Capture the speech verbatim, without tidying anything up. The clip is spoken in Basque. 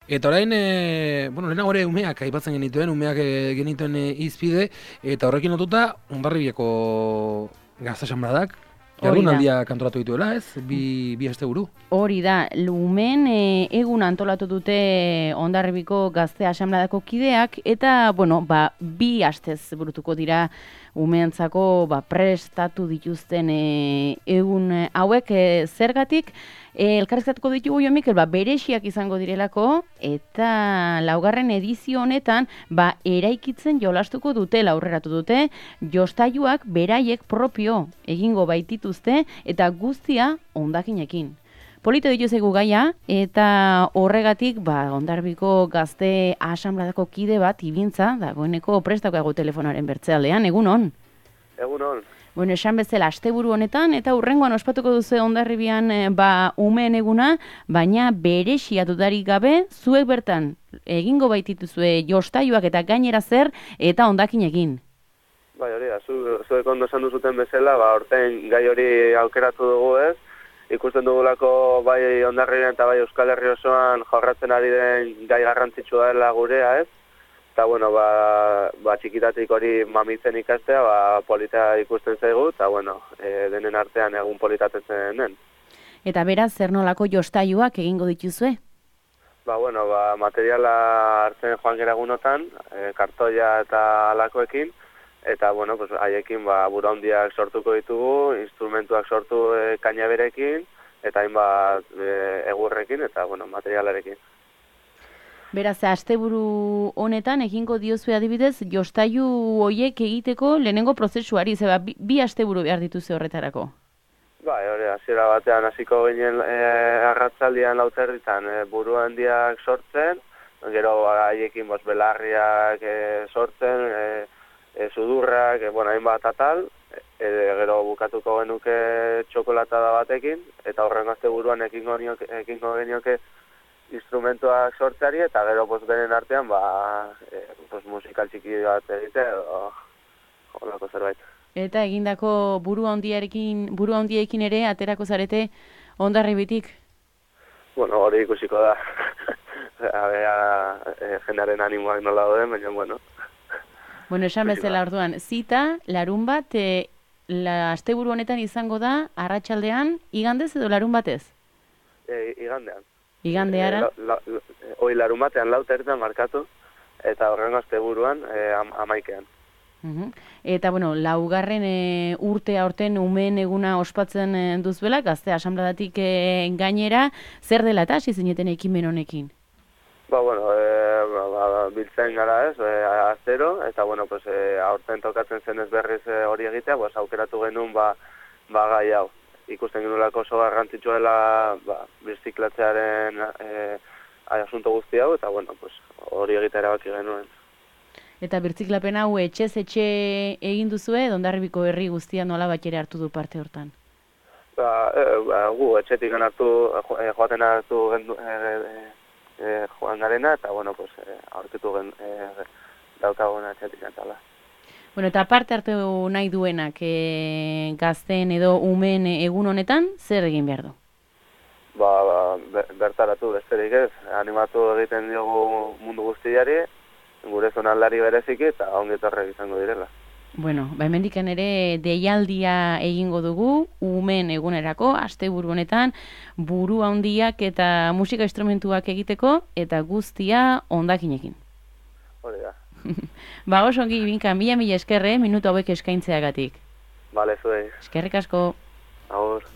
Eta orain, e, bueno, lehenago ere umeak aipatzen genituen, umeak e, genituen e, izpide, eta horrekin lotuta Hondarribiako gazte asanbladak Hori da. jardunaldia kantoratu dituela, ez? Bi, bi aste buru. Hori da, lumen e, egun antolatu dute Hondarribiko gazte asanbladako kideak, eta, bueno, ba, bi astez burutuko dira umeentzako ba, prestatu dituzten e, egun hauek e, zergatik, e, elkarrizkatuko ditugu jo Mikel, ba, berexiak izango direlako, eta laugarren edizio honetan, ba, eraikitzen jolastuko dutela aurreratu dute, jostailuak beraiek propio egingo baitituzte, eta guztia hondakinekin. Polito dituzegu gaia, eta horregatik, ba, Hondarribiko gazte asanbladako kide bat ibintza, dagoeneko prestakoago telefonaren bertzealdean, egun hon? Egun hon. Bueno, esan bezala, asteburu honetan, eta hurrengoan ospatuko duzu Hondarribian ba, umeen eguna, baina berexia dudarik gabe, zuek bertan egingo baitituzue jostailuak eta gainera zer, eta hondakinekin. Bai, hori da, zu, zuek ondo esan duzuten bezala, ba, orten gai hori aukeratu dugu ez, ikusten dugulako bai Hondarribian eta bai Euskal Herri osoan jorratzen ari den gai garrantzitsua dela gurea ez, eta bueno, ba, ba txikitatik hori mamitzen ikastea, ba, polita ikusten zaigu, eta bueno, e, denen artean egun politatetzen den. Eta beraz, zer nolako jostailuak egingo dituzue? Ba, bueno, ba, materiala hartzen joan gera egunotan, e, kartoia eta alakoekin, eta, bueno, pues, haiekin ba, bura handiak sortuko ditugu, instrumentuak sortu e, kainaberekin, eta hainbat e, egurrekin, eta, bueno, materialarekin. Beraz, asteburu honetan egingo diozue adibidez, jostailu hoiek egiteko lehenengo prozesuari, zeba, bi, bi asteburu behar dituze horretarako. Bai, hori, hasiera batean hasiko ginen e, arratzaldian lauterritan e, buru handiak sortzen, gero haiekin bos, belarriak e, sortzen, e, e, sudurrak, e, bueno, hainbat atal, e, gero bukatuko genuke txokolatada batekin, eta horren asteburuan ekingo nioke, ekingo genioke instrumentuak sortzeari, eta gero pues, beren artean ba, e, pues, musikal txiki bat egite, o, holako zerbait. Eta egindako buru handiekin, buru handiekin ere aterako zarete Hondarribitik? Bueno, hori ikusiko da. Abea, e, jendearen animoak nola dauden, baina, bueno. Bueno, esan bezala orduan, zita, larun bat, e, la asteburu honetan izango da, arratsaldean, igandez edo larun batez? E, igandean. Igandeara? E, la, la, oi, larun batean lautertan markatu, eta horrengo asteburuan e, am, amaikean. Uhum. Eta, bueno, laugarren e, urte aurten umeen eguna ospatzen e, duzuela, gazte asanbladatik e, gainera, zer dela eta hasi zineten ekimen honekin? Ba, bueno, e, ba, ba, biltzen gara ez, e, astero, eta, bueno, pues, e, aurten tokatzen zenez berriz e, hori egitea, pues, aukeratu genuen ba, ba gai hau. Ikusten genulako oso garrantzitsua dela ba, birziklatzearen e, asunto guzti hau, eta, bueno, pues, hori egitea erabaki genuen. Eta birtziklapen hau etxez etxe egin duzue, Hondarribiko herri guztia nola bat ere hartu du parte hortan? Ba, e, ba, gu etxetik hartu, e, joaten hartu gendu, e, e, e, joan garena, eta, bueno, pues, e, aurkitu gen, e, daukaguna etxetik antala. Bueno, eta parte hartu nahi duenak e, gazten edo umeen egun honetan, zer egin behar du? Ba, ba, bertaratu besterik ez, animatu egiten diogu mundu guztiari, gure zonaldari bereziki eta ongetorrek izango direla. Bueno, ba hemendikan ere deialdia egingo dugu, umeen egunerako, asteburu honetan, buru handiak eta musika instrumentuak egiteko, eta guztia hondakinekin. Hori da. Ba, oso ongi, binka, mila mila eskerre, minutu hauek eskaintzeagatik. Bale, zuei. Eskerrik asko. Agur.